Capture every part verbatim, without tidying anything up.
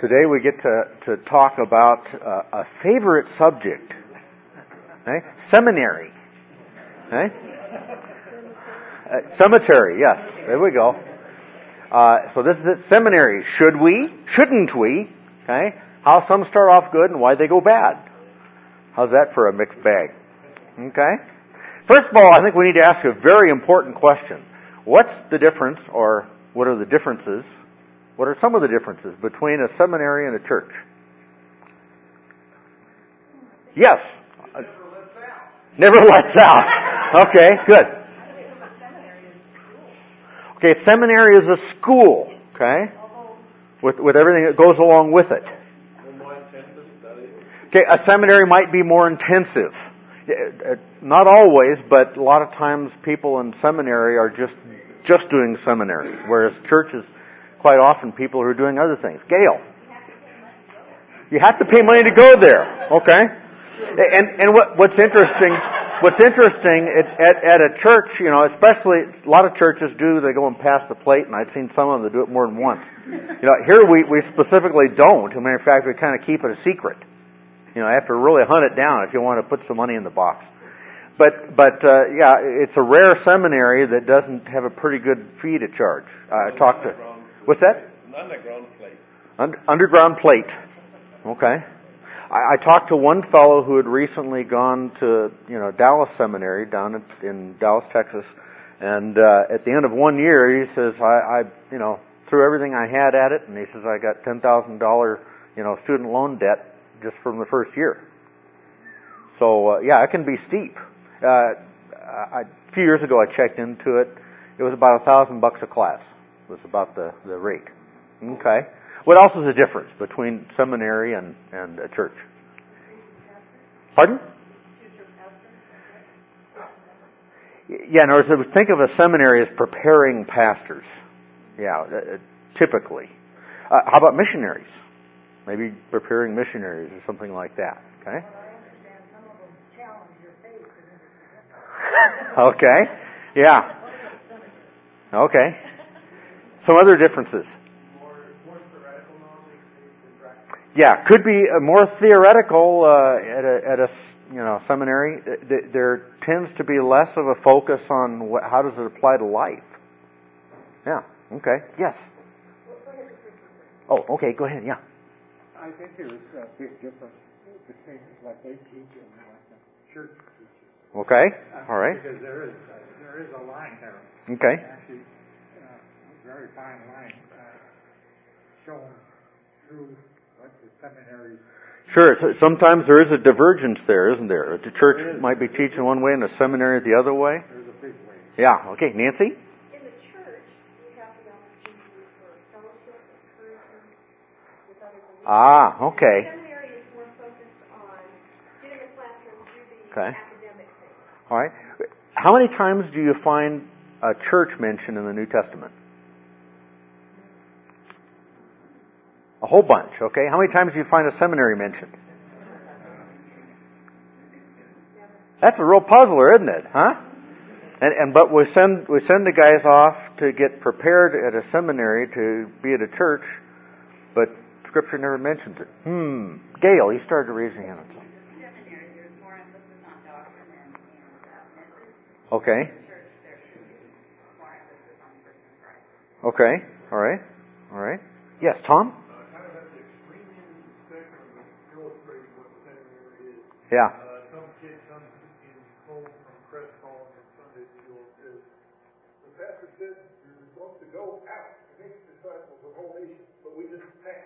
Today we get to, to talk about uh, a favorite subject, okay? Seminary. Okay? Uh, cemetery, yes, there we go. Uh, so this is it, seminary. Should we? Shouldn't we? Okay? How some start off good and why they go bad. How's that for a mixed bag? Okay? First of all, I think we need to ask a very important question. What's the difference, or what are the differences? What are some of the differences between a seminary and a church? Yes. Never lets out. Never lets out. Okay, good. Okay, seminary is a school, okay, with with everything that goes along with it. Okay, a seminary might be more intensive. Not always, but a lot of times people in seminary are just just doing seminary, whereas churches, quite often people who are doing other things. Gail, you have to pay money to go there, okay? And and what what's interesting, what's interesting at, at at a church, you know, especially a lot of churches do, they go and pass the plate, and I've seen some of them that do it more than once. You know, here we we specifically don't. As a matter of fact, we kind of keep it a secret. You know, I have to really hunt it down if you want to put some money in the box. But but uh, yeah, it's a rare seminary that doesn't have a pretty good fee to charge. Uh, I talked to. What's that? Underground plate. Under, underground plate. Okay. I, I talked to one fellow who had recently gone to, you know, Dallas Seminary down in, in Dallas, Texas, and uh, at the end of one year, he says, I, I, you know, threw everything I had at it, and he says I got ten thousand dollars, you know, student loan debt just from the first year. So uh, yeah, it can be steep. Uh, I, a few years ago, I checked into it. It was about a thousand bucks a class. Was about the, the rate. Okay. What else is the difference between seminary and, and a church? Pardon? Yeah, in other words, think of a seminary as preparing pastors. Yeah, uh, typically. Uh, how about missionaries? Maybe preparing missionaries or something like that. Okay. Okay. Yeah. Okay. Some other differences. More, more theoretical knowledge than practical. Yeah, could be more theoretical uh, at a at a you know seminary. There tends to be less of a focus on what, how does it apply to life. Yeah. Okay. Yes. Oh, okay. Go ahead. Yeah. I think there's a big difference between what they teach and what the church teaches. Okay. Uh, All right. Because there is uh, there is a line there. Okay. Actually, uh, a very fine line uh, shown through what the seminaries. Sure. So sometimes there is a divergence there, isn't there? The church might be teaching one way and the seminary the other way. There's a big way. Yeah. Okay. Nancy? In the church, you have the opportunity for fellowship, encouragement with other believers. Ah, okay. The seminary is more focused on getting a classroom through the Okay. academic thing. All right. How many times do you find a church mentioned in the New Testament? A whole bunch, okay? How many times do you find a seminary mentioned? That's a real puzzler, isn't it? Huh? And and but we send we send the guys off to get prepared at a seminary to be at a church, but Scripture never mentions it. Hmm. Gail, you started to raise your hand. Seminary, there's more emphasis on doctrine and, and uh, message. Okay. In the church, there should be more emphasis on person Christ. Okay. All right. All right. Yes, Tom? Kind of at the extreme end of the spectrum of illustrating what the seminary is. Yeah. Uh, some kid comes in home from Crestfallen from Sunday school and says, the pastor said you're supposed to go out and make disciples of all nations, but we didn't pass.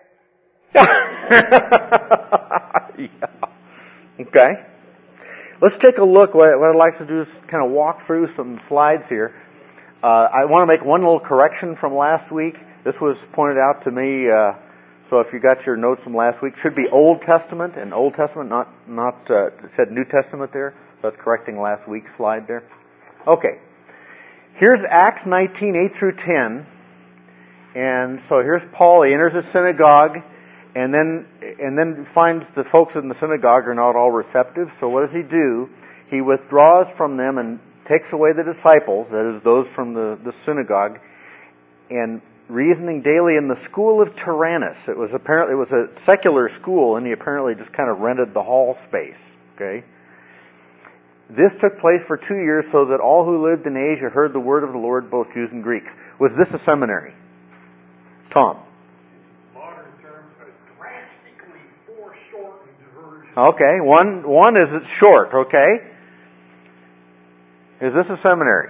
Yeah. Okay. Let's take a look. What I'd like to do is kind of walk through some slides here. Uh, I want to make one little correction from last week. This was pointed out to me. Uh, so if you got your notes from last week, it should be Old Testament and Old Testament, not not uh, it said New Testament there. So that's correcting last week's slide there. Okay. Here's Acts nineteen, eight through ten. And so here's Paul. He enters a synagogue, and then and then finds the folks in the synagogue are not all receptive. So what does he do? He withdraws from them and takes away the disciples, that is, those from the, the synagogue, and reasoning daily in the school of Tyrannus. It was apparently it was a secular school, and he apparently just kind of rented the hall space. Okay. This took place for two years, so that all who lived in Asia heard the word of the Lord, both Jews and Greeks. Was this a seminary? Tom. Modern terms, a drastically foreshortened version. Okay. One one is it's short. Okay. Is this a seminary?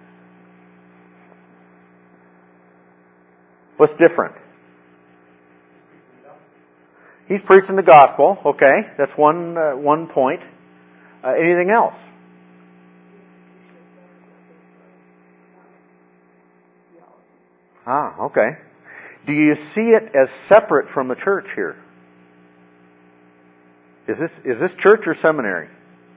What's different? He's preaching the gospel. Okay, that's one uh, one point. Uh, anything else? Ah, okay. Do you see it as separate from the church here? Is this is this church or seminary?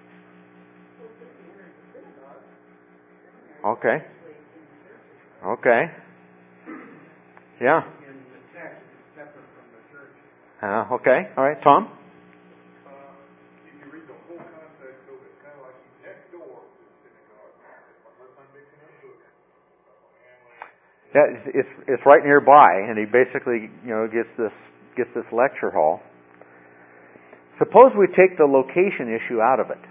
Okay. Okay. Yeah. In the text, it's separate from the church. Uh, okay. All right, Tom? Uh, if you read the whole context of it, kind of like next door to the synagogue, unless I'm mixing up books. Yeah, it's, it's it's right nearby, and he basically, you know, gets this gets this lecture hall. Suppose we take the location issue out of it.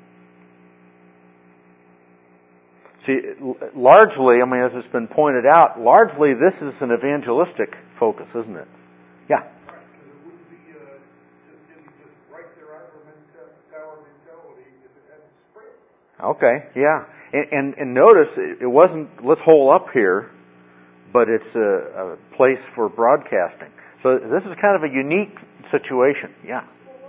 See, largely, I mean, as it's been pointed out, largely this is an evangelistic focus, isn't it? Yeah. Right, because it wouldn't be uh, just it'd be just right there out of tower mentality if it hadn't spread. Okay, yeah. And, and, and notice, it wasn't, let's hole up here, but it's a, a place for broadcasting. So this is kind of a unique situation, yeah.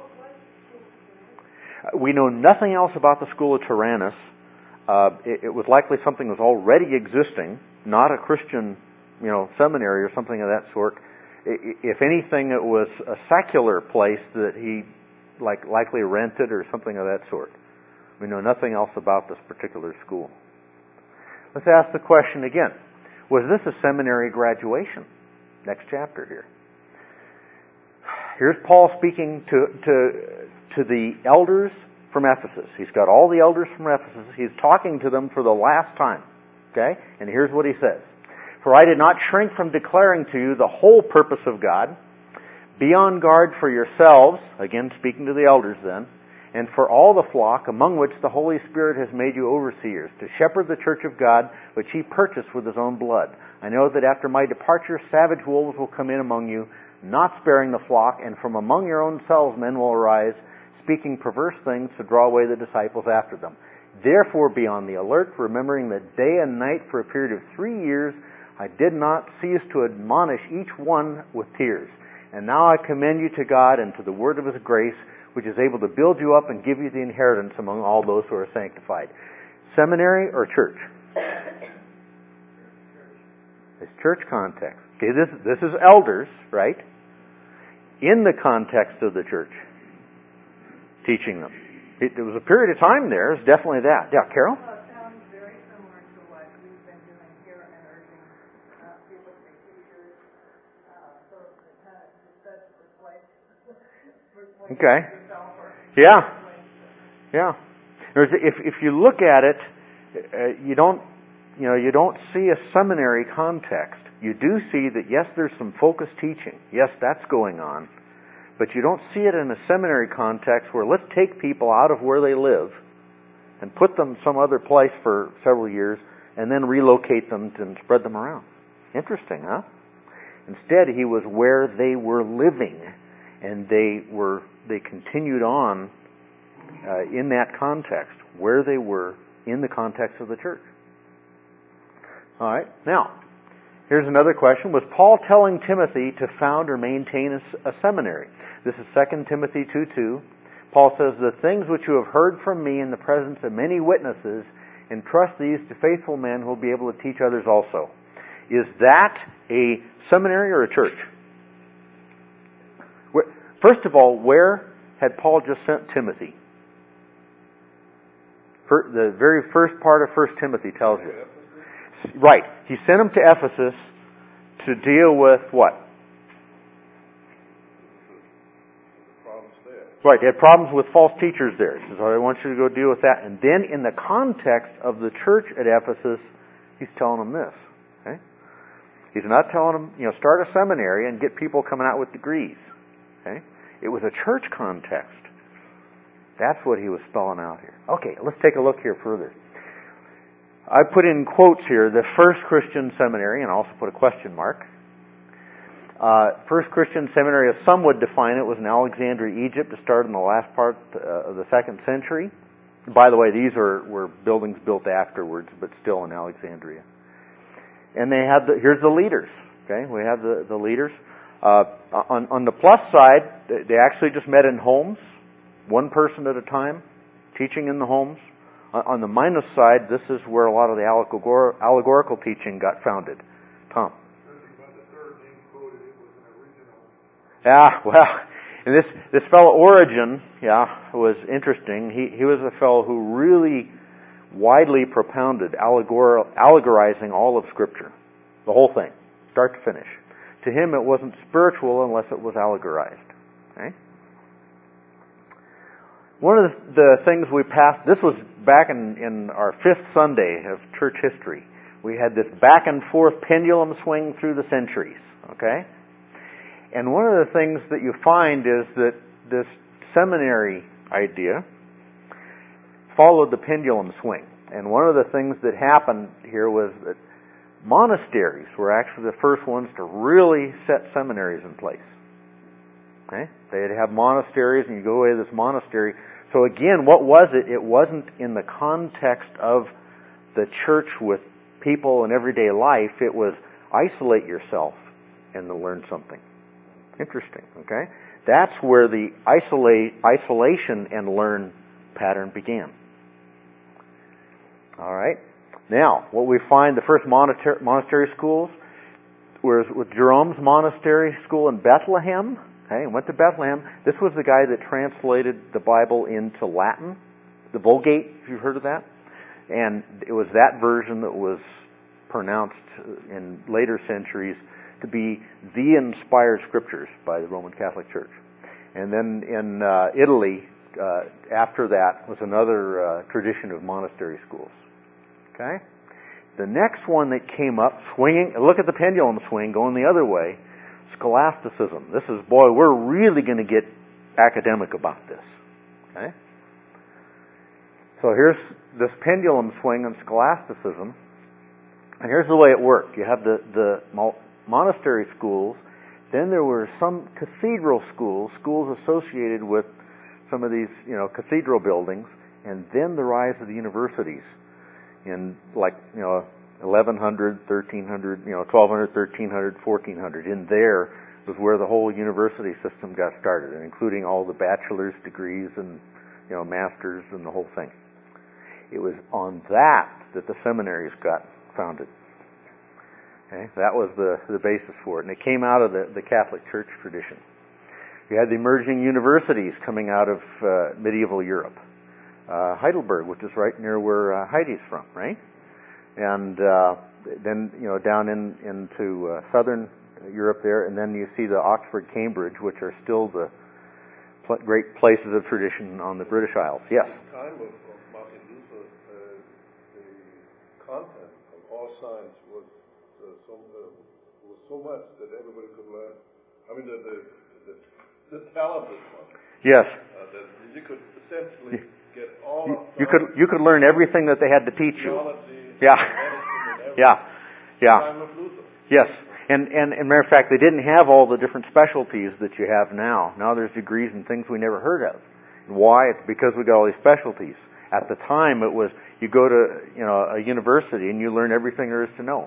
We know nothing else about the school of Tyrannus. Uh, it, it was likely something that was already existing, not a Christian, you know, seminary or something of that sort. I, if anything, it was a secular place that he, like, likely rented or something of that sort. We know nothing else about this particular school. Let's ask the question again: was this a seminary graduation? Next chapter here. Here's Paul speaking to to to the elders from Ephesus. He's got all the elders from Ephesus. He's talking to them for the last time. Okay? And here's what he says. For I did not shrink from declaring to you the whole purpose of God. Be on guard for yourselves, again speaking to the elders then, and for all the flock among which the Holy Spirit has made you overseers, to shepherd the church of God, which he purchased with his own blood. I know that after my departure, savage wolves will come in among you, not sparing the flock, and from among your own selves men will arise, speaking perverse things to draw away the disciples after them. Therefore be on the alert, remembering that day and night for a period of three years I did not cease to admonish each one with tears. And now I commend you to God and to the word of his grace, which is able to build you up and give you the inheritance among all those who are sanctified. Seminary or church? It's church context. Okay, this this is elders, right? In the context of the church. Teaching them. It, there was a period of time there. It's definitely that. Yeah, Carol? Well, it sounds very similar to what we've been doing here and urging uh, people to be teachers. Uh, so it kind of says replace, replace Okay. yourself or Yeah. replace. Yeah. There's, if if you look at it, uh, you don't you know you don't see a seminary context. You do see that yes, there's some focused teaching. Yes, that's going on. But you don't see it in a seminary context where let's take people out of where they live and put them some other place for several years and then relocate them and spread them around. Interesting, huh? Instead, he was where they were living, and they were they continued on uh, in that context, where they were in the context of the church. All right, now, here's another question. Was Paul telling Timothy to found or maintain a, a seminary? This is Second Timothy two two. Paul says, the things which you have heard from me in the presence of many witnesses, entrust these to faithful men who will be able to teach others also. Is that a seminary or a church? First of all, where had Paul just sent Timothy? The very first part of First Timothy tells you. Right. He sent him to Ephesus to deal with what? Right, they had problems with false teachers there. He says, I want you to go deal with that. And then in the context of the church at Ephesus, he's telling them this. Okay? He's not telling them, you know, start a seminary and get people coming out with degrees. Okay? It was a church context. That's what he was spelling out here. Okay, let's take a look here further. I put in quotes here, the first Christian seminary, and I also put a question mark. Uh, first Christian seminary, as some would define it, was in Alexandria, Egypt. It started in the last part uh, of the second century. By the way, these are, were buildings built afterwards, but still in Alexandria. And they had the, here's the leaders. Okay, we have the, the leaders. Uh, on, on the plus side, they actually just met in homes, one person at a time, teaching in the homes. On the minus side, this is where a lot of the allegor- allegorical teaching got founded. Tom. Yeah, well, and this this fellow Origen, yeah, was interesting. He he was a fellow who really widely propounded allegor- allegorizing all of Scripture, the whole thing, start to finish. To him, it wasn't spiritual unless it was allegorized. Okay? One of the, the things we passed, this was back in, in our fifth Sunday of church history. We had this back and forth pendulum swing through the centuries. Okay? And one of the things that you find is that this seminary idea followed the pendulum swing. And one of the things that happened here was that monasteries were actually the first ones to really set seminaries in place. Okay? They'd have monasteries, and you go away to this monastery. So again, what was it? It wasn't in the context of the church with people in everyday life. It was isolate yourself and to learn something. Interesting, okay? That's where the isolate, isolation and learn pattern began. All right. Now, what we find, the first monastery, monastery schools was with Jerome's monastery school in Bethlehem. Okay, went to Bethlehem. This was the guy that translated the Bible into Latin, the Vulgate, if you've heard of that. And it was that version that was pronounced in later centuries to be the inspired scriptures by the Roman Catholic Church. And then in uh, Italy, uh, after that, was another uh, tradition of monastery schools. Okay? The next one that came up, swinging, look at the pendulum swing, going the other way, scholasticism. This is, boy, we're really going to get academic about this. Okay? So here's this pendulum swing in scholasticism. And here's the way it worked. You have the, the monastery schools. Then there were some cathedral schools, schools associated with some of these, you know, cathedral buildings. And then the rise of the universities in, like, you know, eleven hundred, thirteen hundred, you know, twelve hundred, thirteen hundred, fourteen hundred. In there was where the whole university system got started, including all the bachelor's degrees and, you know, masters and the whole thing. It was on that that the seminaries got founded. Okay? That was the, the basis for it. And it came out of the, the Catholic Church tradition. You had the emerging universities coming out of uh, medieval Europe. Uh, Heidelberg, which is right near where uh, Heidi's from, right? And uh, then, you know, down in into uh, southern Europe there, and then you see the Oxford, Cambridge, which are still the pl- great places of tradition on the British Isles. Yes? At the time of, of Martin Luther, uh, the content of all science was uh, so uh, was so much that everybody could learn. I mean, the the, the, the talented one. Yes. Uh, that you could essentially get all. You, you could you could learn everything that they had to teach you. Theology, Yeah. Yeah. Yeah. Time of Luther. Yes. And, and, and matter of fact, they didn't have all the different specialties that you have now. Now there's degrees in things we never heard of. Why? It's because we got all these specialties. At the time, it was you go to, you know, a university and you learn everything there is to know.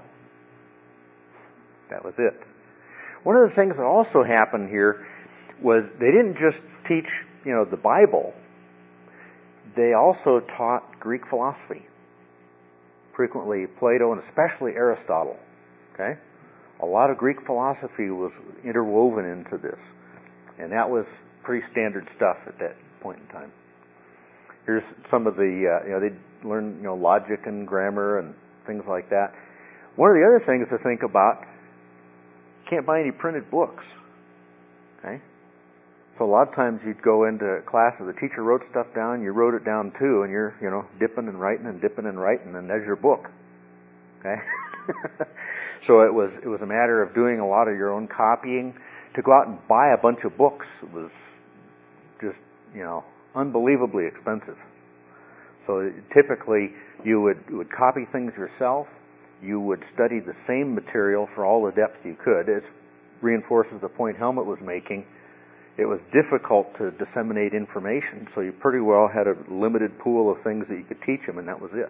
That was it. One of the things that also happened here was they didn't just teach, you know, the Bible. They also taught Greek philosophy. Frequently Plato and especially Aristotle. Okay? A lot of Greek philosophy was interwoven into this. And that was pretty standard stuff at that point in time. Here's some of the, uh, you know, they'd learn, you know, logic and grammar and things like that. One of the other things to think about, you can't buy any printed books. Okay? So a lot of times you'd go into class and the teacher wrote stuff down, you wrote it down too, and you're, you know, dipping and writing and dipping and writing, and there's your book. Okay? So it was it was a matter of doing a lot of your own copying. To go out and buy a bunch of books was just, you know, unbelievably expensive. So typically you would you would copy things yourself. You would study the same material for all the depth you could. It reinforces the point Helmut was making. It was difficult to disseminate information, so you pretty well had a limited pool of things that you could teach them, and that was it.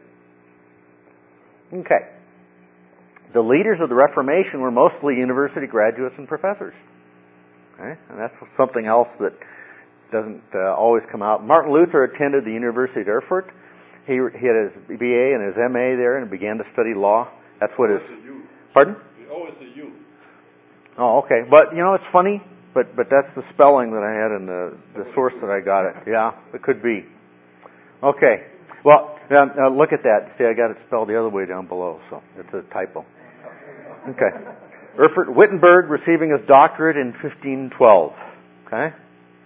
Okay. The leaders of the Reformation were mostly university graduates and professors. Okay? And that's something else that doesn't uh, always come out. Martin Luther attended the University of Erfurt. He, he had his B A and his M A there and began to study law. That's what his... Pardon? Always a U. Oh, okay. But, you know, it's funny, but but that's the spelling that I had in the, the source that I got it. Yeah, it could be. Okay. Well, now, now look at that. See, I got it spelled the other way down below, so it's a typo. Okay. Erfurt Wittenberg receiving his doctorate in fifteen twelve. Okay.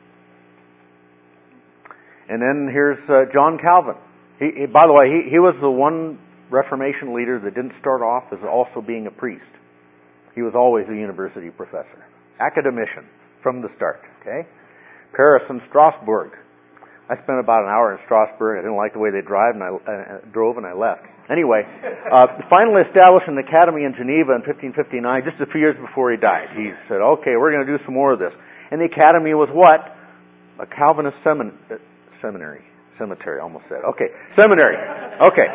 And then here's uh, John Calvin. He, he, by the way, he, he was the one Reformation leader that didn't start off as also being a priest. He was always a university professor. Academician from the start. Okay. Paris and Strasbourg. I spent about an hour in Strasbourg. I didn't like the way they drive, and I uh, drove, and I left. Anyway, uh, finally established an academy in Geneva in fifteen fifty-nine, just a few years before he died. He said, okay, we're going to do some more of this. And the academy was what? A Calvinist semin- uh, seminary. Cemetery, almost said. Okay, seminary. Okay.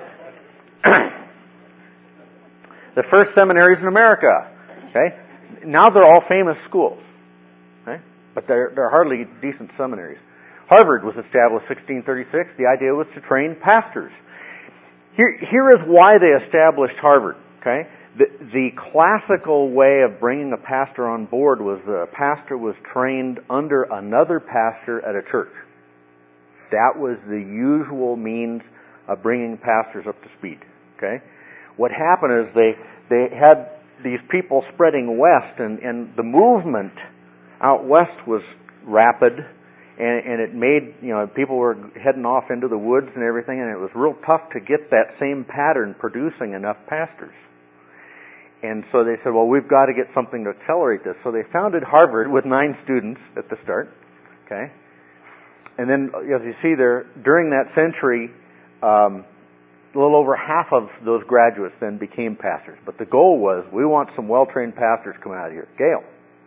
The first seminaries in America. Okay. Now they're all famous schools. Okay. But they're, they're hardly decent seminaries. Harvard was established sixteen thirty-six. The idea was to train pastors. Here, here is why they established Harvard. Okay, the, the classical way of bringing a pastor on board was the pastor was trained under another pastor at a church. That was the usual means of bringing pastors up to speed. Okay, what happened is they they had these people spreading west, and, and the movement out west was rapid. And, and it made, you know, people were heading off into the woods and everything, and it was real tough to get that same pattern producing enough pastors. And so they said, well, we've got to get something to accelerate this. So they founded Harvard with nine students at the start. Okay. And then, as you see there, during that century, um, a little over half of those graduates then became pastors. But the goal was, we want some well-trained pastors coming out of here. Gail.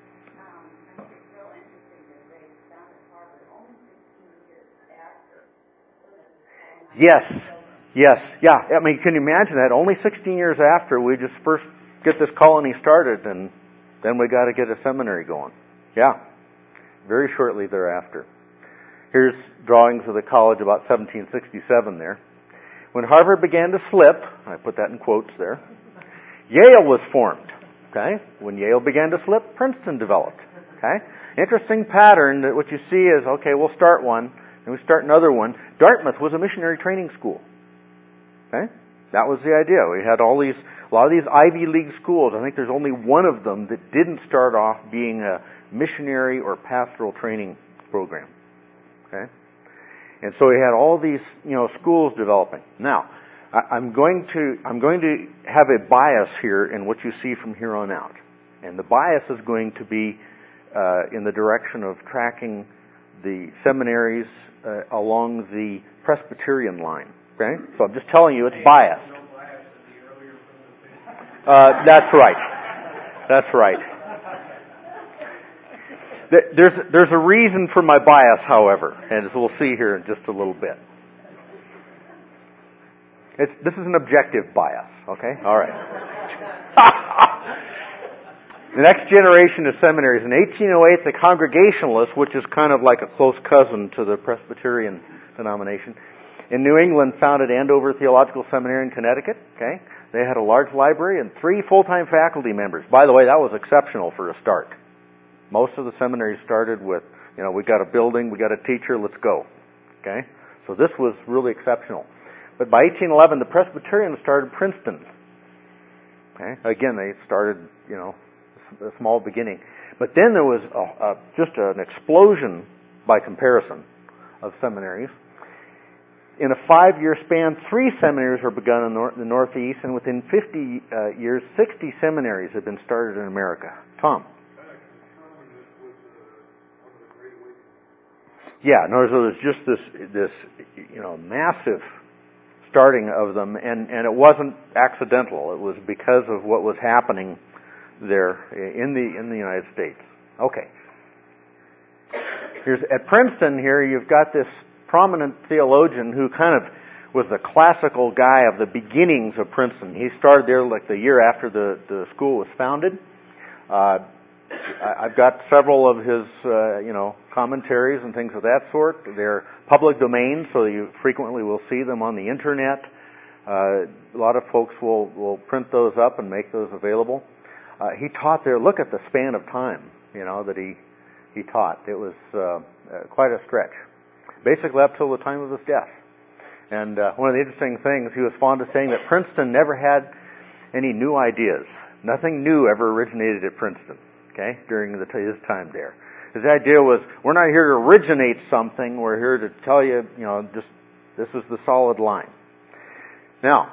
Yes, yes, yeah. I mean, can you imagine that? Only sixteen years after we just first get this colony started, and then we got to get a seminary going. Yeah, very shortly thereafter. Here's drawings of the college about seventeen sixty-seven there. When Harvard began to slip, I put that in quotes there, Yale was formed. Okay, when Yale began to slip, Princeton developed. Okay, interesting pattern that what you see is, okay, we'll start one. And we start another one. Dartmouth was a missionary training school. Okay? That was the idea. We had all these, a lot of these Ivy League schools. I think there's only one of them that didn't start off being a missionary or pastoral training program. Okay? And so we had all these, you know, schools developing. Now, I'm going to, I'm going to have a bias here in what you see from here on out. And the bias is going to be uh, in the direction of tracking the seminaries Uh, along the Presbyterian line. Okay? So I'm just telling you it's biased. Uh, that's right. That's right. There's, there's a reason for my bias, however, and as we'll see here in just a little bit. It's, this is an objective bias, okay? All right. The next generation of seminaries. In eighteen oh eight, the Congregationalists, which is kind of like a close cousin to the Presbyterian denomination, in New England founded Andover Theological Seminary in Connecticut. Okay, they had a large library and three full-time faculty members. By the way, that was exceptional for a start. Most of the seminaries started with, you know, we got a building, we got a teacher, let's go. Okay, so this was really exceptional. But by eighteen eleven, the Presbyterians started Princeton. Okay, again, they started, you know, a small beginning. But then there was a, a, just an explosion by comparison of seminaries. In a five-year span, three seminaries were begun in the Northeast, and within fifty uh, years, sixty seminaries have been started in America. Tom? Yeah, no, so there's just this, this, you know, massive starting of them, and, and it wasn't accidental. It was because of what was happening there in the in the United States. Okay. Here's at Princeton. Here you've got this prominent theologian who kind of was the classical guy of the beginnings of Princeton. He started there like the year after the, the school was founded. Uh, I, I've got several of his, uh, you know, commentaries and things of that sort. They're public domain, so you frequently will see them on the internet. Uh, a lot of folks will, will print those up and make those available. Uh, he taught there. Look at the span of time, you know, that he he taught. It was uh, uh, quite a stretch. Basically up till the time of his death. And uh, one of the interesting things, he was fond of saying that Princeton never had any new ideas. Nothing new ever originated at Princeton, okay, during the, his time there. His idea was, we're not here to originate something, we're here to tell you, you know, just this is the solid line. Now,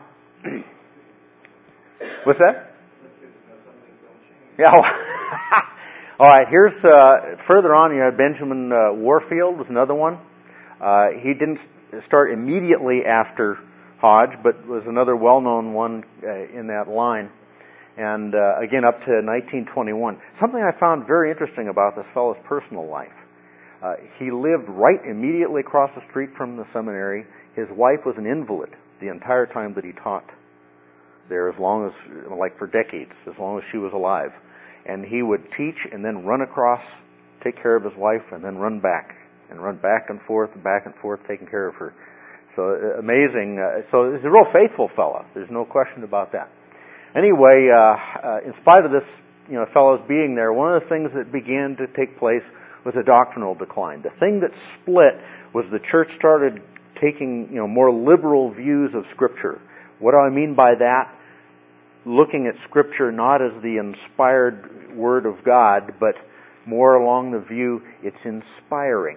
what's that? Yeah. All right, here's, uh, further on, you have Benjamin uh, Warfield was another one. Uh, he didn't start immediately after Hodge, but was another well-known one uh, in that line. And uh, again, up to nineteen twenty-one. Something I found very interesting about this fellow's personal life. Uh, he lived right immediately across the street from the seminary. His wife was an invalid the entire time that he taught there, as long as, like for decades, as long as she was alive. And he would teach and then run across, take care of his wife, and then run back. And run back and forth and back and forth, taking care of her. So uh, amazing. Uh, so he's a real faithful fellow. There's no question about that. Anyway, uh, uh, in spite of this, you know, fellows being there, one of the things that began to take place was a doctrinal decline. The thing that split was the church started taking, you know, more liberal views of Scripture. What do I mean by that? Looking at Scripture not as the inspired Word of God, but more along the view it's inspiring.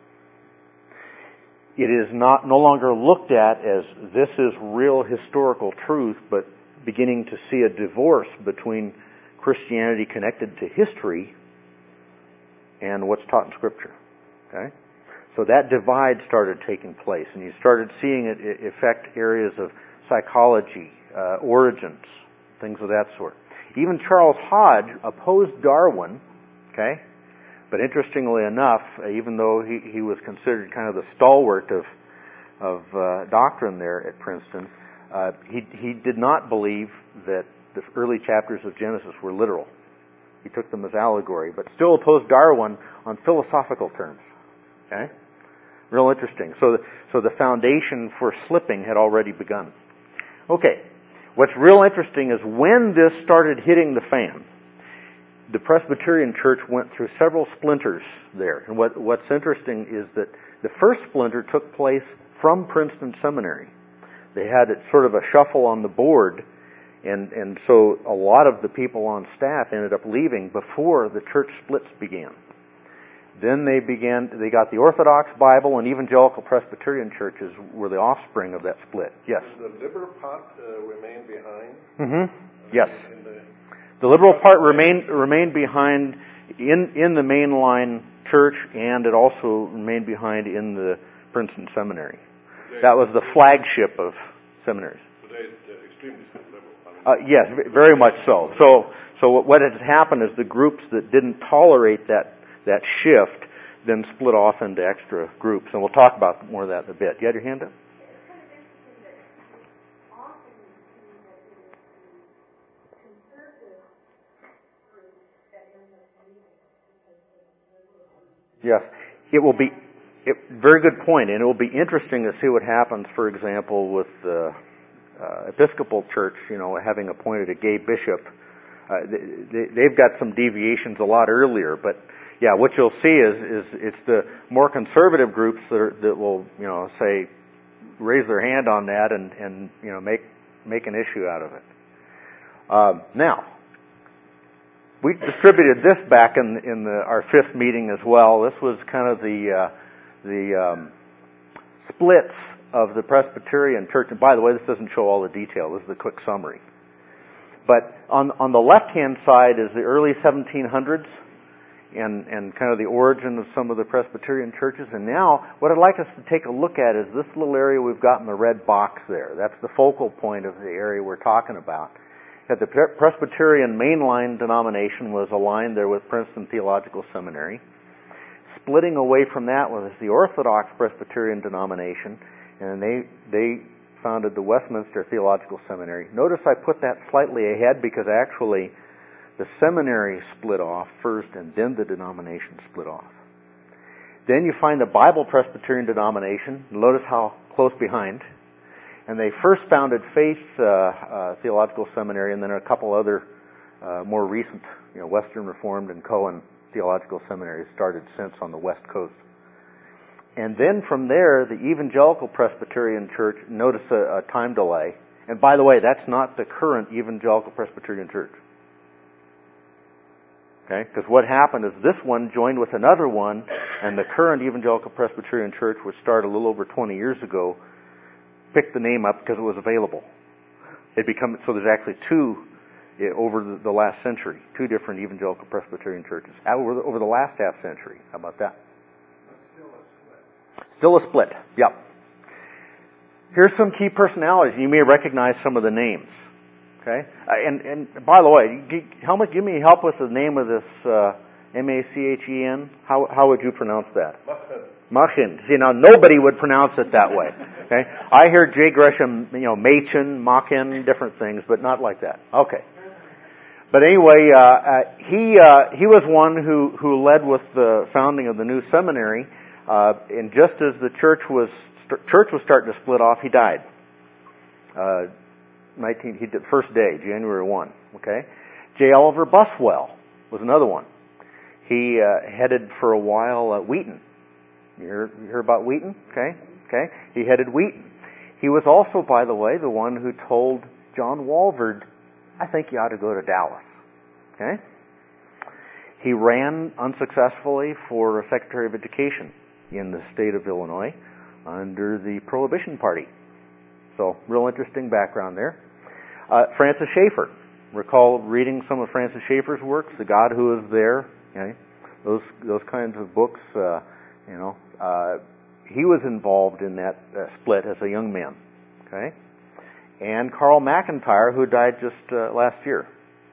It is not no longer looked at as this is real historical truth, but beginning to see a divorce between Christianity connected to history and what's taught in Scripture. Okay? So that divide started taking place, and you started seeing it affect areas of psychology, uh, origins, things of that sort. Even Charles Hodge opposed Darwin, okay? But interestingly enough, even though he, he was considered kind of the stalwart of of uh, doctrine there at Princeton, uh, he he did not believe that the early chapters of Genesis were literal. He took them as allegory, but still opposed Darwin on philosophical terms. Okay, real interesting. So the, so the foundation for slipping had already begun. Okay, what's real interesting is when this started hitting the fan, the Presbyterian Church went through several splinters there. And what, what's interesting is that the first splinter took place from Princeton Seminary. They had it sort of a shuffle on the board, and, and so a lot of the people on staff ended up leaving before the church splits began. Then they began, they got the Orthodox Bible, and evangelical Presbyterian churches were the offspring of that split. Yes? Does the liberal part uh, remain behind? Mm-hmm. Yes. In the The liberal part remained remained behind in in the mainline church, and it also remained behind in the Princeton Seminary. That was the flagship of seminaries. So they're extremely liberal. I mean, Uh, yes, very much so. So, so what had happened is the groups that didn't tolerate that that shift then split off into extra groups, and we'll talk about more of that in a bit. You had your hand up? Yes, it will be. It, very good point, and it will be interesting to see what happens. For example, with the uh, Episcopal Church, you know, having appointed a gay bishop, uh, they, they've got some deviations a lot earlier. But yeah, what you'll see is is it's the more conservative groups that are, that will, you know, say raise their hand on that and and you know make make an issue out of it. Uh, now. We distributed this back in in the, our fifth meeting as well. This was kind of the uh, the um, splits of the Presbyterian Church, and by the way, this doesn't show all the detail. This is a quick summary. But on on the left-hand side is the early seventeen hundreds and, and kind of the origin of some of the Presbyterian churches. And now, what I'd like us to take a look at is this little area we've got in the red box there. That's the focal point of the area we're talking about. That the Presbyterian mainline denomination was aligned there with Princeton Theological Seminary. Splitting away from that was the Orthodox Presbyterian denomination, and they they founded the Westminster Theological Seminary. Notice I put that slightly ahead because actually the seminary split off first and then the denomination split off. Then you find the Bible Presbyterian denomination. Notice how close behind. And they first founded Faith uh, uh, Theological Seminary, and then a couple other uh, more recent, you know, Western Reformed and Cohen Theological Seminaries started since on the West Coast. And then from there, the Evangelical Presbyterian Church, notice a, a time delay. And by the way, that's not the current Evangelical Presbyterian Church. Okay? Because what happened is this one joined with another one, and the current Evangelical Presbyterian Church, which started a little over twenty years ago, picked the name up because it was available. It become so there's actually two over the, the last century, two different Evangelical Presbyterian churches over the, over the last half century. How about that? Still a split. Still a split. Yep. Here's some key personalities. You may recognize some of the names. Okay. Uh, and and by the way, how much? Give me help with the name of this uh, M A C H E N. How how would you pronounce that? Machen. Machen. See, now nobody would pronounce it that way. Okay. I hear Jay Gresham, you know, Machen, Machen, different things, but not like that. Okay. But anyway, uh, uh, he uh, he was one who who led with the founding of the new seminary. Uh, and just as the church was church was starting to split off, he died. Uh, nineteen he did first day, January first. Okay. J. Oliver Buswell was another one. He uh, headed for a while uh, Wheaton. You hear, you hear about Wheaton? Okay. Okay. He headed Wheaton. He was also, by the way, the one who told John Walvoord, I think you ought to go to Dallas. Okay? He ran unsuccessfully for Secretary of Education in the state of Illinois under the Prohibition Party. So, real interesting background there. Uh, Francis Schaeffer. Recall reading some of Francis Schaeffer's works, The God Who Is There. Okay? Those those kinds of books, uh, you know. Uh, he was involved in that uh, split as a young man. Okay? And Carl McIntyre, who died just uh, last year.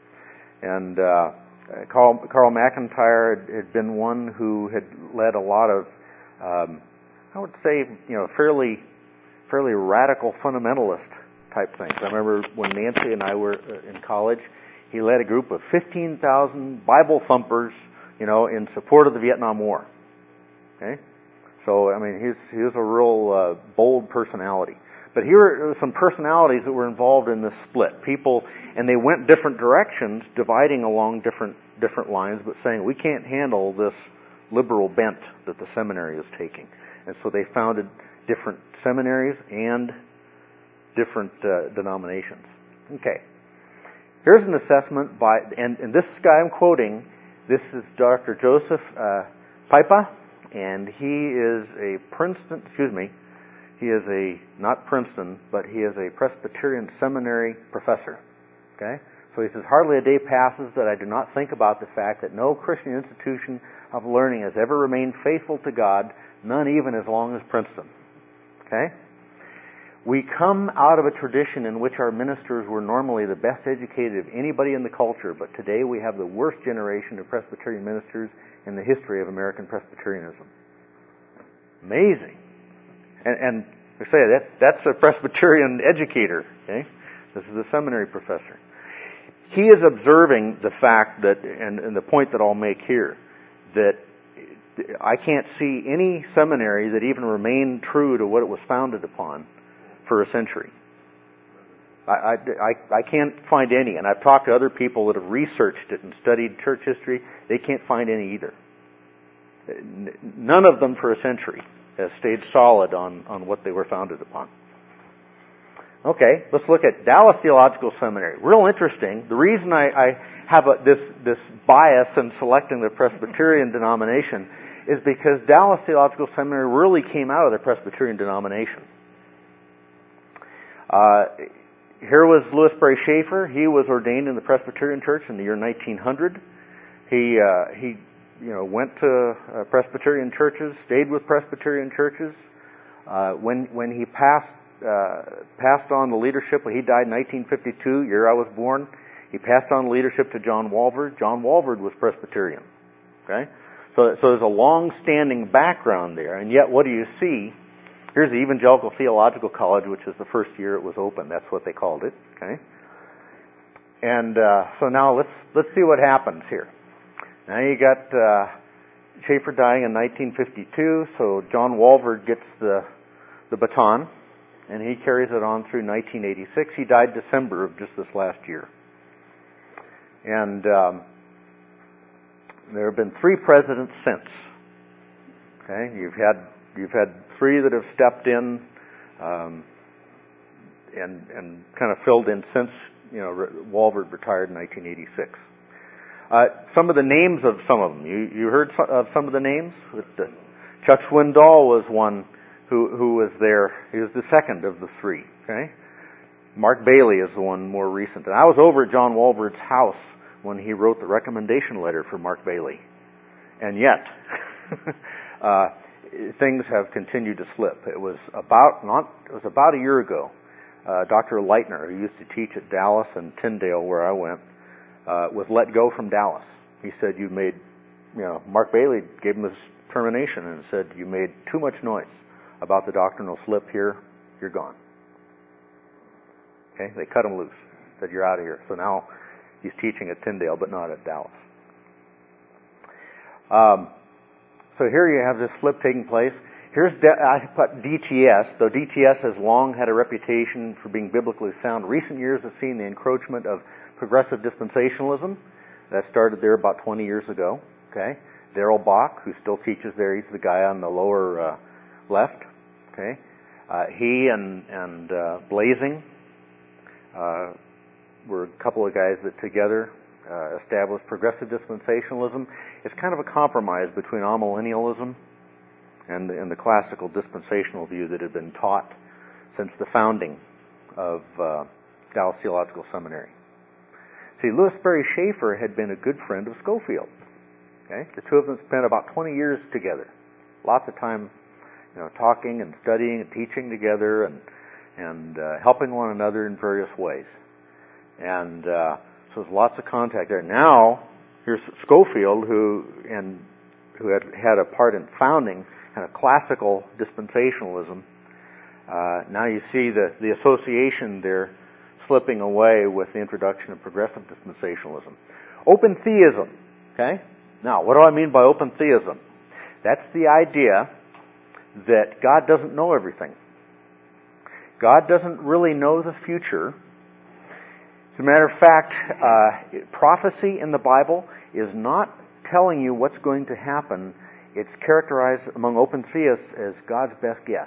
And uh, Carl, Carl McIntyre had, had been one who had led a lot of, um, I would say, you know, fairly, fairly radical fundamentalist type things. I remember when Nancy and I were in college, he led a group of fifteen thousand Bible thumpers, you know, in support of the Vietnam War. Okay, so I mean, he's he was a real uh, bold personality. But here are some personalities that were involved in this split. People, and they went different directions, dividing along different different lines, but saying, we can't handle this liberal bent that the seminary is taking. And so they founded different seminaries and different uh, denominations. Okay. Here's an assessment by, and, and this guy I'm quoting, this is Doctor Joseph uh, Paipa, and he is a Princeton, excuse me, He is a, not Princeton, but he is a Presbyterian seminary professor. Okay? So he says, hardly a day passes that I do not think about the fact that no Christian institution of learning has ever remained faithful to God, none even as long as Princeton. Okay? We come out of a tradition in which our ministers were normally the best educated of anybody in the culture, but today we have the worst generation of Presbyterian ministers in the history of American Presbyterianism. Amazing. And, and I say that that's a Presbyterian educator. Okay, this is a seminary professor. He is observing the fact that, and, and the point that I'll make here, that I can't see any seminary that even remained true to what it was founded upon for a century. I, I, I can't find any, and I've talked to other people that have researched it and studied church history. They can't find any either. None of them for a century has stayed solid on, on what they were founded upon. Okay, let's look at Dallas Theological Seminary. Real interesting. The reason I, I have a, this this bias in selecting the Presbyterian denomination is because Dallas Theological Seminary really came out of the Presbyterian denomination. Uh, here was Lewis Berry Schaefer. He was ordained in the Presbyterian Church in the year nineteen hundred. He uh, he you know went to uh, Presbyterian churches, stayed with Presbyterian churches. Uh, when when he passed uh, passed on the leadership, he died in nineteen fifty-two, year I was born. He passed on leadership to John Walvoord. John Walvoord was Presbyterian. Okay, so so there's a long-standing background there, and yet what do you see? Here's the Evangelical Theological College, which is the first year it was open. That's what they called it. Okay, and uh, so now let's let's see what happens here. Now you got uh, Schaefer dying in nineteen fifty-two, so John Walvoord gets the the baton, and he carries it on through nineteen eighty-six. He died December of just this last year. And um, there have been three presidents since. Okay, you've had you've had three that have stepped in um, and and kind of filled in since you know Walvoord retired in nineteen eighty-six. Uh, some of the names of some of them. You you heard of some of the names? Chuck Swindoll was one who who was there. He was the second of the three. Okay. Mark Bailey is the one more recent. And I was over at John Walvoord's house when he wrote the recommendation letter for Mark Bailey. And yet, uh, things have continued to slip. It was about not. It was about a year ago. Uh, Doctor Leitner, who used to teach at Dallas and Tyndale, where I went, uh, was let go from Dallas. He said, "You made, you know." Mark Bailey gave him his termination and said, "You made too much noise about the doctrinal slip here. You're gone." Okay, they cut him loose. Said, "You're out of here." So now he's teaching at Tyndale, but not at Dallas. Um, so here you have this flip taking place. Here's de- I put D T S, though D T S has long had a reputation for being biblically sound. Recent years have seen the encroachment of progressive dispensationalism. That started there about twenty years ago. Okay, Darrell Bach, who still teaches there, he's the guy on the lower uh, left. Okay, uh, he and and uh, Blazing uh, were a couple of guys that together uh, established progressive dispensationalism. It's kind of a compromise between amillennialism and the, and the classical dispensational view that had been taught since the founding of uh, Dallas Theological Seminary. See, Lewis Berry Schaefer had been a good friend of Scofield. Okay, the two of them spent about twenty years together, lots of time, you know, talking and studying and teaching together and and uh, helping one another in various ways. And uh, so there's lots of contact there. Now here's Scofield, who and who had had a part in founding kind of classical dispensationalism. Uh, now you see the the association there slipping away with the introduction of progressive dispensationalism. Open theism. Okay? Now, what do I mean by open theism? That's the idea that God doesn't know everything. God doesn't really know the future. As a matter of fact, uh, prophecy in the Bible is not telling you what's going to happen. It's characterized among open theists as God's best guess,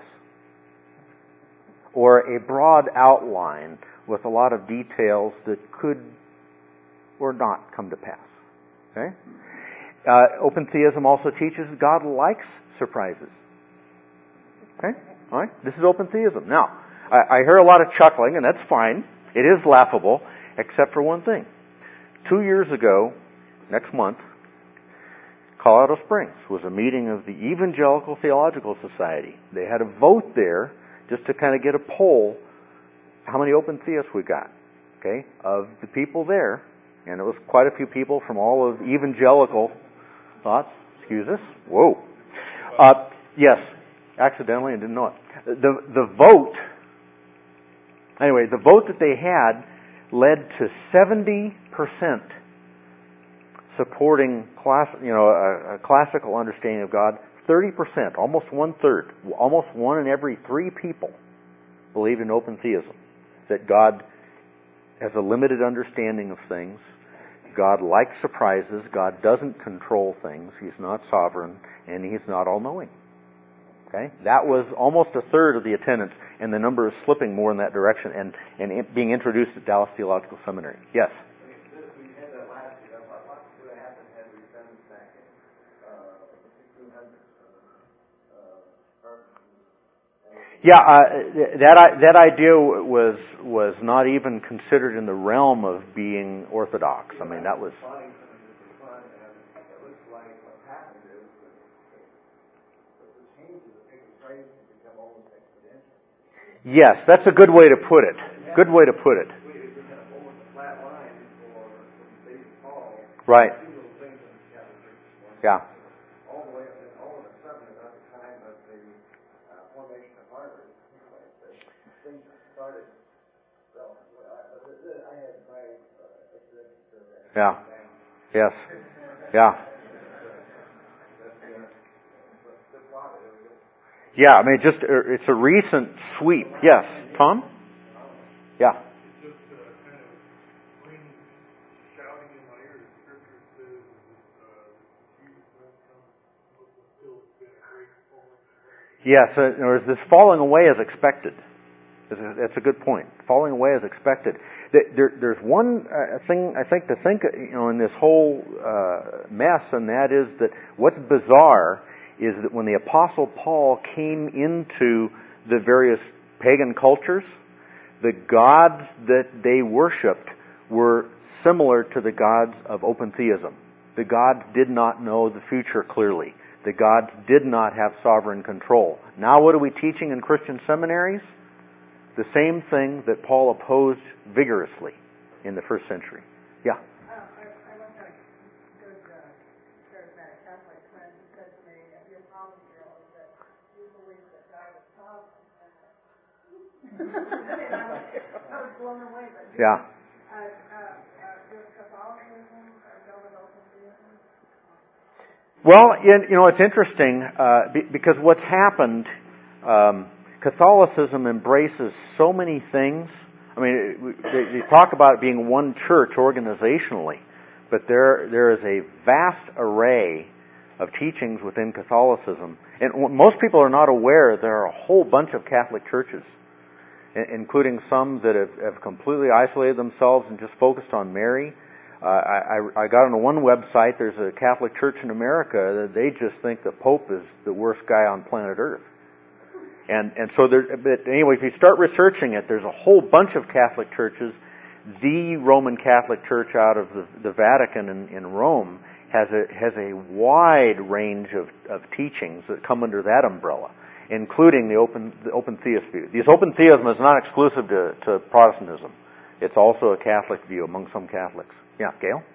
or a broad outline with a lot of details that could or not come to pass. Okay? Uh, open theism also teaches God likes surprises. Okay? All right? This is open theism. Now, I, I hear a lot of chuckling, and that's fine. It is laughable, except for one thing. Two years ago, next month, Colorado Springs was a meeting of the Evangelical Theological Society. They had a vote there just to kind of get a poll how many open theists we got. Okay? Of the people there, and it was quite a few people from all of evangelical thoughts. Excuse us. Whoa. Uh, yes. Accidentally, I didn't know it. The the vote, anyway, the vote that they had led to seventy percent supporting class, you know, a, a classical understanding of God. thirty percent, almost one third, almost one in every three people believed in open theism, that God has a limited understanding of things. God likes surprises. God doesn't control things. He's not sovereign, and He's not all-knowing. Okay, that was almost a third of the attendance, and the number is slipping more in that direction, and and it being introduced at Dallas Theological Seminary. Yes. We had that last year. What would have happened had we done this back in uh, sixteen hundreds? Uh, uh, Yeah, uh, that that idea was was not even considered in the realm of being orthodox. I mean, that was. Yes, that's a good way to put it. Good way to put it. Right. Yeah. Yeah. Yes. Yeah. Yeah, I mean, just uh, it's a recent sweep. Yes, Tom? Yeah. Just uh, kind of ringing, shouting in my ear. The scripture says uh, Jesus must come, but still it's been a great falling. Yes, uh, in other words, this falling away is expected. That's a good point. Falling away is expected. There, there's one uh, thing I think to think, you know, in this whole uh, mess, and that is that what's bizarre is that when the Apostle Paul came into the various pagan cultures, the gods that they worshipped were similar to the gods of open theism. The gods did not know the future clearly. The gods did not have sovereign control. Now what are we teaching in Christian seminaries? The same thing that Paul opposed vigorously in the first century. Yeah. Uh, I, I once had a good uh, charismatic Catholic friend who said to me, "Your problem, girl, is that you believe that God is sovereign." And I was, I was blown away. But yeah. Uh, uh, uh, does Catholicism go with open theism? Well, you know, it's interesting uh, because what's happened. Um, Catholicism embraces so many things. I mean, they talk about it being one church organizationally, but there there is a vast array of teachings within Catholicism. And most people are not aware there are a whole bunch of Catholic churches, including some that have, have completely isolated themselves and just focused on Mary. Uh, I, I got on one website, there's a Catholic church in America that they just think the Pope is the worst guy on planet Earth. And and so there. But anyway, if you start researching it, there's a whole bunch of Catholic churches. The Roman Catholic Church out of the, the Vatican in, in Rome has a has a wide range of, of teachings that come under that umbrella, including the open the open theist view. This open theism is not exclusive to, to Protestantism. It's also a Catholic view among some Catholics. Yeah, Gail?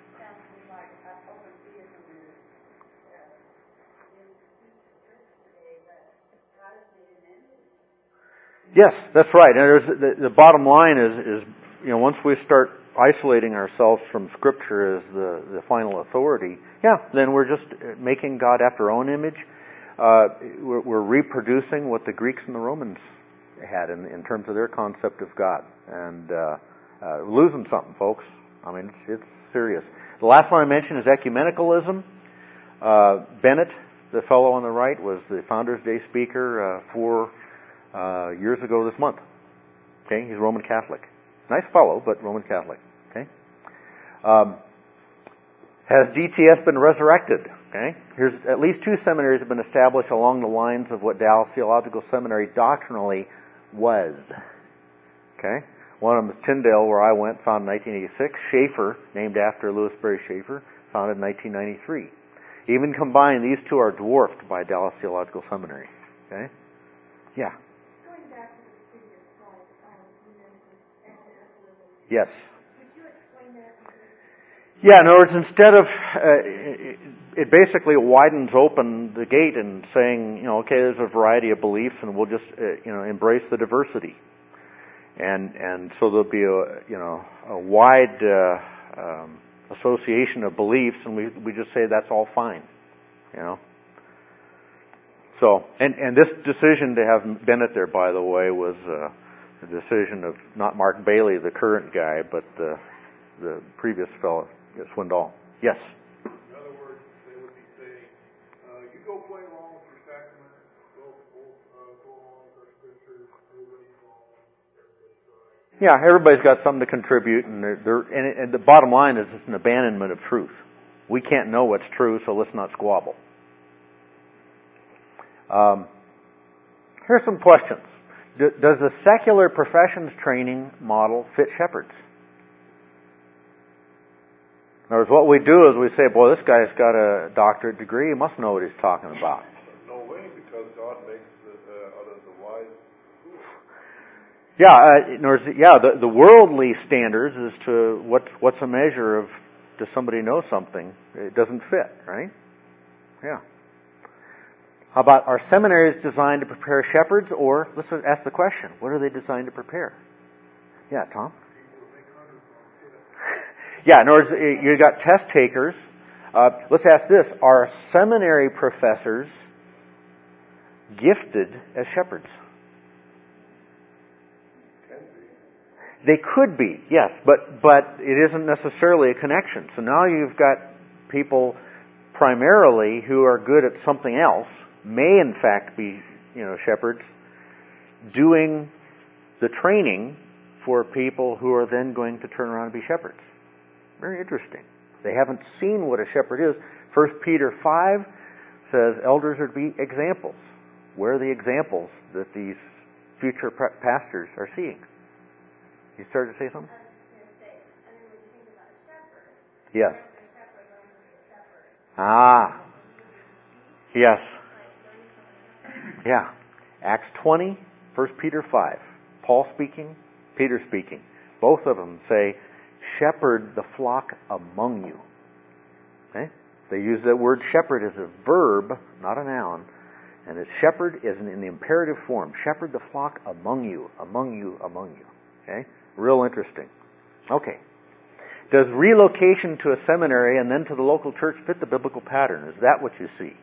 Yes, that's right. And there's, the, the bottom line is, is, you know, once we start isolating ourselves from Scripture as the, the final authority, yeah, then we're just making God after our own image. Uh, we're, we're reproducing what the Greeks and the Romans had in, in terms of their concept of God. And uh, uh, losing something, folks. I mean, it's, it's serious. The last one I mentioned is ecumenicalism. Uh, Bennett, the fellow on the right, was the Founders Day speaker uh, for... Uh, years ago this month. Okay, he's Roman Catholic. Nice fellow, but Roman Catholic. Okay. Um, has D T S been resurrected? Okay. Here's at least two seminaries have been established along the lines of what Dallas Theological Seminary doctrinally was. Okay. One of them is Tyndale, where I went, founded in nineteen eighty-six. Schaefer, named after Louis Berry Schaefer, founded in nineteen ninety-three. Even combined, these two are dwarfed by Dallas Theological Seminary. Okay. Yeah. Yes. Could you explain that? Yeah, in other words, instead of, uh, it basically widens open the gate and saying, you know, okay, there's a variety of beliefs and we'll just, uh, you know, embrace the diversity. And and so there'll be a, you know, a wide uh, um, association of beliefs, and we we just say that's all fine, you know. So, and, and this decision to have Bennett there, by the way, was uh, the decision of not Mark Bailey, the current guy, but the the previous fellow, Swindoll. Yes? In other words, they would be saying, uh, you go play along with your sacrament, go, go, uh, go along with our scriptures, everybody's wrong, everybody's right. Yeah, everybody's got something to contribute, and, they're, they're, and, and the bottom line is it's an abandonment of truth. We can't know what's true, so let's not squabble. Um, Here's some questions. D- does the secular professions training model fit shepherds? In other words, what we do is we say, boy, this guy's got a doctorate degree. He must know what he's talking about. No way, because God makes the, uh, out of the wise. Yeah, uh, in other words, yeah. The, the worldly standards as to what what's a measure of does somebody know something? It doesn't fit, right? Yeah. How about, are seminaries designed to prepare shepherds, or let's ask the question: what are they designed to prepare? Yeah, Tom. Yeah, in other words, you got test takers. Uh, let's ask this: are seminary professors gifted as shepherds? They could be, yes, but but it isn't necessarily a connection. So now you've got people primarily who are good at something else, may in fact be, you know, shepherds, doing the training for people who are then going to turn around and be shepherds. Very interesting. They haven't seen what a shepherd is. First Peter five says elders are to be examples. Where are the examples that these future pastors are seeing? You started to say something? I was going to say, I mean, when you think about a shepherd, Yes. a shepherd learns to be a shepherd. Ah. Yes. Yeah. Acts twenty, First Peter five. Paul speaking, Peter speaking. Both of them say, shepherd the flock among you. Okay? They use that word shepherd as a verb, not a noun. And it's shepherd is in the imperative form. Shepherd the flock among you, among you, among you. Okay? Real interesting. Okay. Does relocation to a seminary and then to the local church fit the biblical pattern? Is that what you see?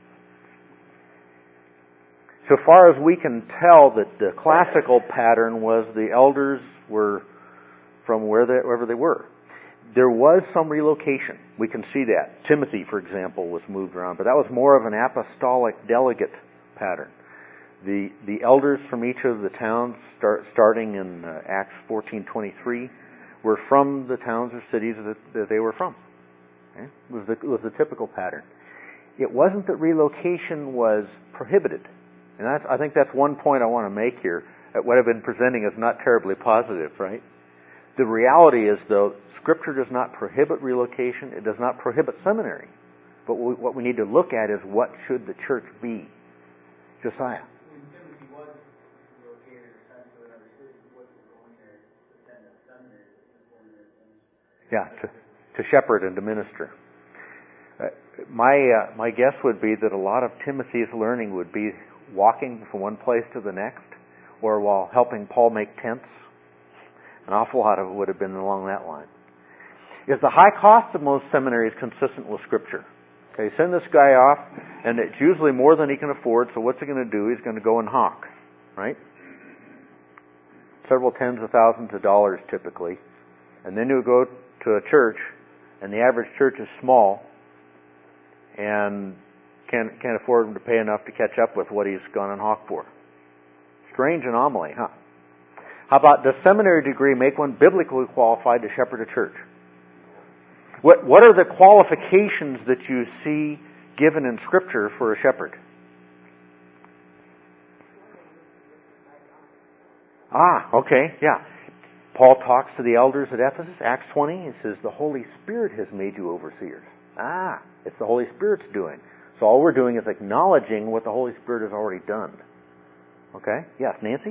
So far as we can tell, that the classical pattern was the elders were from where they, wherever they were. There was some relocation. We can see that. Timothy, for example, was moved around, but that was more of an apostolic delegate pattern. The the elders from each of the towns, start, starting in uh, Acts fourteen twenty-three, were from the towns or cities that, that they were from. Okay? It was the, it was the typical pattern. It wasn't that relocation was prohibited. And that's, I think that's one point I want to make here. What I've been presenting is not terribly positive, right? The reality is, though, Scripture does not prohibit relocation. It does not prohibit seminary. But we, what we need to look at is what should the church be? Josiah. When Timothy was relocated or sent to another city, he wasn't going there to send a seminary, he was going there to minister. Yeah, to, to shepherd and to minister. Uh, my uh, my guess would be that a lot of Timothy's learning would be walking from one place to the next, or while helping Paul make tents. An awful lot of it would have been along that line. Is the high cost of most seminaries consistent with Scripture? Okay, send this guy off, and it's usually more than he can afford, so what's he going to do? He's going to go and hawk, right? Several tens of thousands of dollars typically. And then you go to a church, and the average church is small, and can't, can't afford him to pay enough to catch up with what he's gone and hawked for. Strange anomaly, huh? How about, does seminary degree make one biblically qualified to shepherd a church? What what are the qualifications that you see given in Scripture for a shepherd? Ah, okay, yeah. Paul talks to the elders at Ephesus, Acts twenty. He says, the Holy Spirit has made you overseers. Ah, it's the Holy Spirit's doing. So all we're doing is acknowledging what the Holy Spirit has already done. Okay? Yes, Nancy?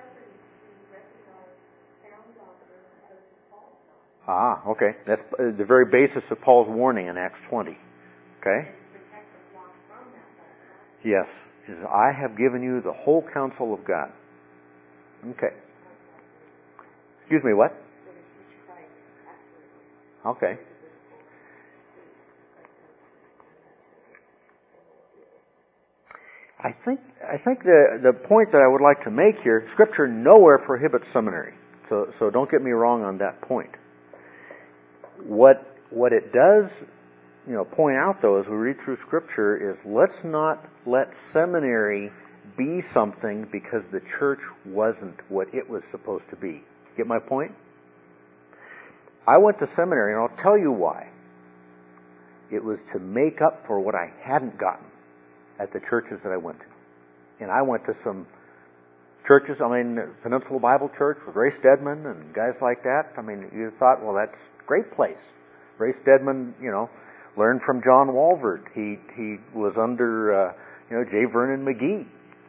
Ah, okay. That's the very basis of Paul's warning in Acts twenty. Okay? Yes. He says, I have given you the whole counsel of God. Okay. Excuse me, what? Okay. I think I think the the point that I would like to make here, Scripture nowhere prohibits seminary. So so don't get me wrong on that point. What what it does, you know, point out though as we read through Scripture is let's not let seminary be something because the church wasn't what it was supposed to be. Get my point? I went to seminary, and I'll tell you why. It was to make up for what I hadn't gotten at the churches that I went to. And I went to some churches, I mean, Peninsula Bible Church with Ray Stedman and guys like that. I mean, you thought, well, that's a great place. Ray Stedman, you know, learned from John Walvoord. He he was under, uh, you know, J. Vernon McGee.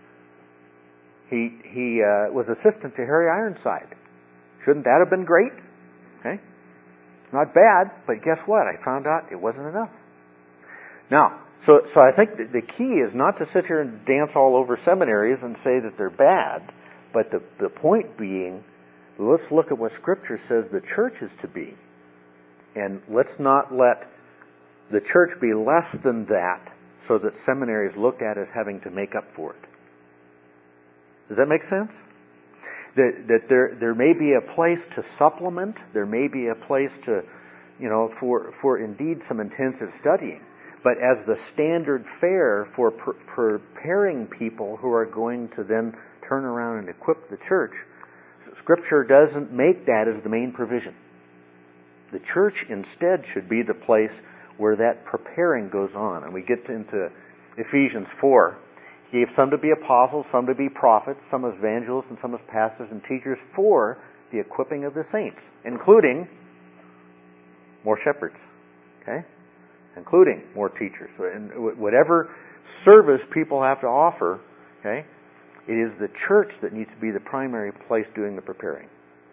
He he uh, was assistant to Harry Ironside. Shouldn't that have been great? Okay, not bad, but guess what? I found out it wasn't enough. Now, so so I think the key is not to sit here and dance all over seminaries and say that they're bad, but the the point being, let's look at what Scripture says the church is to be, and let's not let the church be less than that, so that seminary is looked at as having to make up for it. Does that make sense? That that there there may be a place to supplement, there may be a place to, you know, for for indeed some intensive studying. But as the standard fare for pre- preparing people who are going to then turn around and equip the church, Scripture doesn't make that as the main provision. The church instead should be the place where that preparing goes on. And we get into Ephesians four. He gave some to be apostles, some to be prophets, some as evangelists, and some as pastors and teachers for the equipping of the saints, including more shepherds. Okay? Including more teachers. And whatever service people have to offer, okay, it is the church that needs to be the primary place doing the preparing.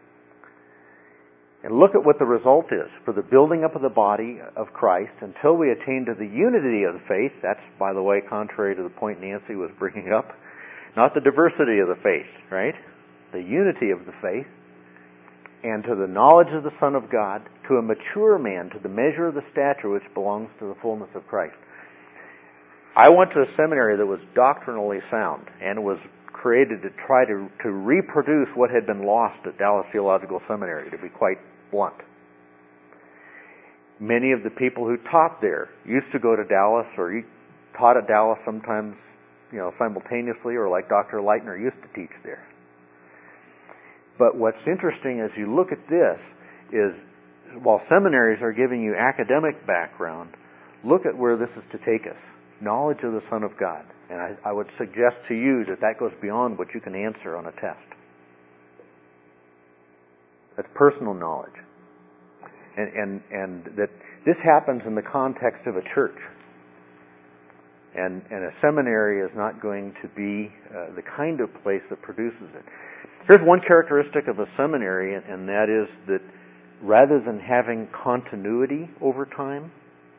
And look at what the result is for the building up of the body of Christ until we attain to the unity of the faith. That's, by the way, contrary to the point Nancy was bringing up. Not the diversity of the faith, right? The unity of the faith. And to the knowledge of the Son of God, to a mature man, to the measure of the stature which belongs to the fullness of Christ. I went to a seminary that was doctrinally sound and was created to try to, to reproduce what had been lost at Dallas Theological Seminary, to be quite blunt. Many of the people who taught there used to go to Dallas or taught at Dallas sometimes, you know, simultaneously, or like Doctor Leitner used to teach there. But what's interesting as you look at this is, while seminaries are giving you academic background, look at where this is to take us. Knowledge of the Son of God. And I, I would suggest to you that that goes beyond what you can answer on a test. That's personal knowledge. And, and, and that this happens in the context of a church. And, and a seminary is not going to be uh, the kind of place that produces it. Here's one characteristic of a seminary, and that is that rather than having continuity over time,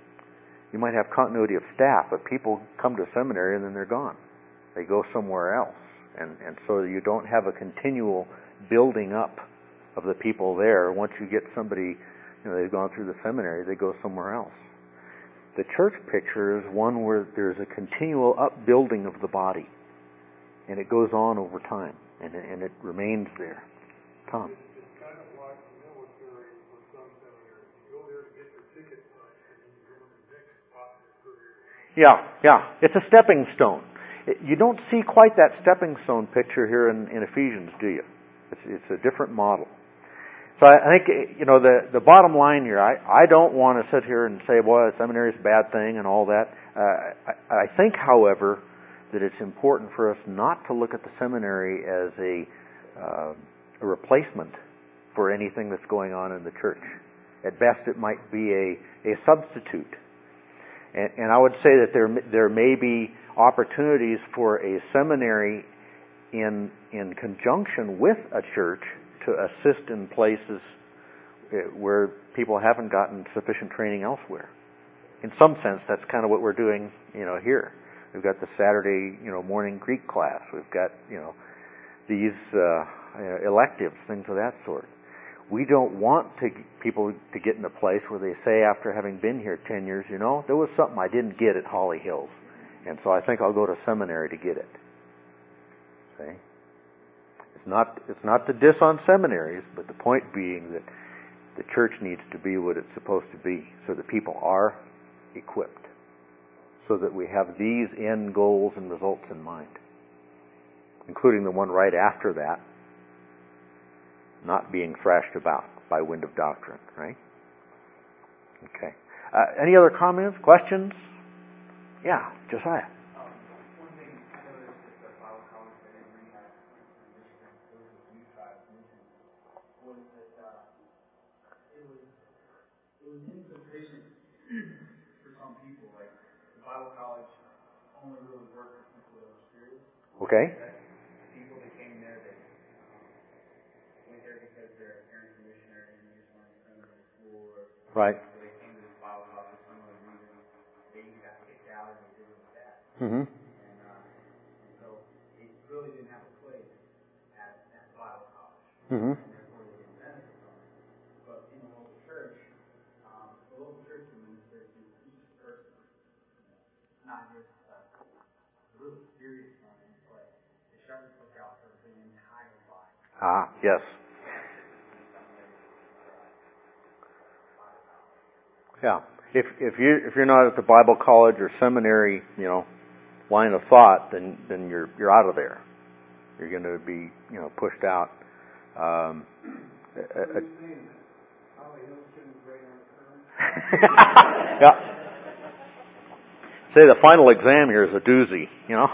you might have continuity of staff, but people come to a seminary and then they're gone. They go somewhere else. And, and so you don't have a continual building up of the people there. Once you get somebody, you know, they've gone through the seminary, they go somewhere else. The church picture is one where there's a continual upbuilding of the body. And it goes on over time. And it, and it remains there. Tom? It's kind of like the military or some seminaries. You go there to get your ticket punched, and then you go to the next spot in your career. Yeah, yeah. It's a stepping stone. It, you don't see quite that stepping stone picture here in, in Ephesians, do you? It's, it's a different model. So I, I think, you know, the, the bottom line here, I, I don't want to sit here and say, well, seminary is a bad thing and all that. Uh, I, I think, however, that it's important for us not to look at the seminary as a, uh, a replacement for anything that's going on in the church. At best, it might be a, a substitute. And, and I would say that there there may be opportunities for a seminary in in conjunction with a church to assist in places where people haven't gotten sufficient training elsewhere. In some sense, that's kind of what we're doing, you know, here. We've got the Saturday, you know, morning Greek class. We've got, you know, these uh, electives, things of that sort. We don't want to people to get in a place where they say, after having been here ten years, you know, there was something I didn't get at Holly Hills, and so I think I'll go to seminary to get it. See? It's not it's not to diss on seminaries, but the point being that the church needs to be what it's supposed to be, so that people are equipped, so that we have these end goals and results in mind, including the one right after that, not being thrashed about by wind of doctrine, right? Okay. Uh, any other comments, questions? Yeah, Josiah. Um, one thing I noticed is the Bible college that in rehab, for some people, like, the Bible college only really worked for people that were serious. Okay. That people that came there that um, went there because their parents were missionaries and they just wanted to send them to school, or Right. so they came to this Bible college for some other reason. They got kicked out and they didn't like that. Mm-hmm. And, uh, and so they really didn't have a place at, at Bible college. Mm-hmm. And therefore they didn't benefit from it. But in the local church, um, the local church can minister to each person. Not just uh, really serious ones, but the shepherds look out for the entire body. Ah, yes. Yeah. If if you if you're not at the Bible college or seminary, you know, line of thought, then then you're you're out of there. You're going to be, you know, pushed out. Um, a, a, yeah. Say the final exam here is a doozy, you know.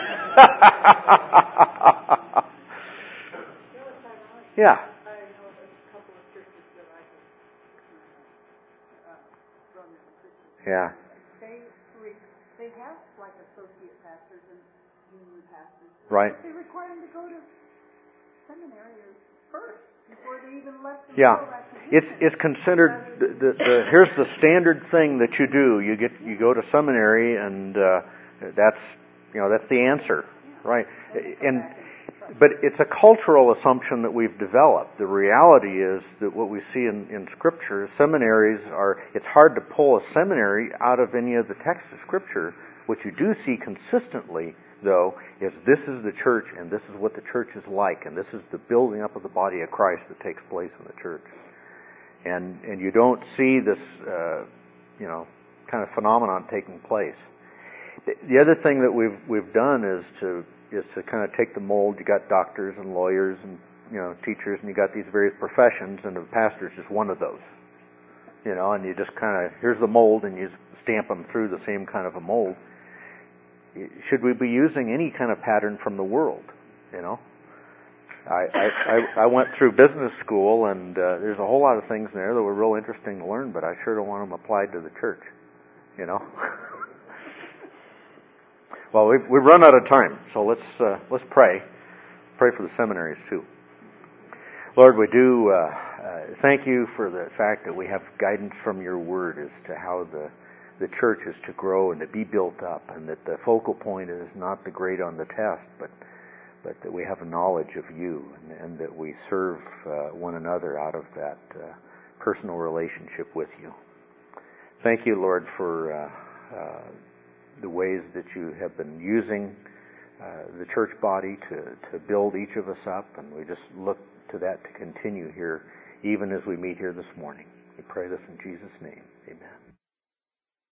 Yeah. I know a couple of churches that I have uh, run in Christian. Yeah. They re- they have like associate pastors and junior pastors. Right. They require them to go to seminary first before they even let them Yeah. go that position. It's it's considered the, the, the here's the standard thing that you do. You get you go to seminary and uh, that's you know that's the answer, right? And but it's a cultural assumption that we've developed. The reality is that what we see in, in Scripture, seminaries are. It's hard to pull a seminary out of any of the text of Scripture. What you do see consistently, though, is this is the church, and this is what the church is like, and this is the building up of the body of Christ that takes place in the church. And and you don't see this, uh, you know, kind of phenomenon taking place. The other thing that we've we've done is to is to kind of take the mold. You got doctors and lawyers and you know teachers, and you got these various professions, and the pastor's just one of those. You know, and you just kind of here's the mold, and you stamp them through the same kind of a mold. Should we be using any kind of pattern from the world? You know, I I, I went through business school, and uh, there's a whole lot of things there that were real interesting to learn, but I sure don't want them applied to the church. You know. Well, we've we've run out of time, so let's uh, let's pray. Pray for the seminaries too. Lord, we do uh, uh, thank you for the fact that we have guidance from your word as to how the the church is to grow and to be built up, and that the focal point is not the grade on the test, but but that we have a knowledge of you, and, and that we serve uh, one another out of that uh, personal relationship with you. Thank you, Lord, for uh, uh, the ways that you have been using uh, the church body to, to build each of us up, and we just look to that to continue here, even as we meet here this morning. We pray this in Jesus' name. Amen.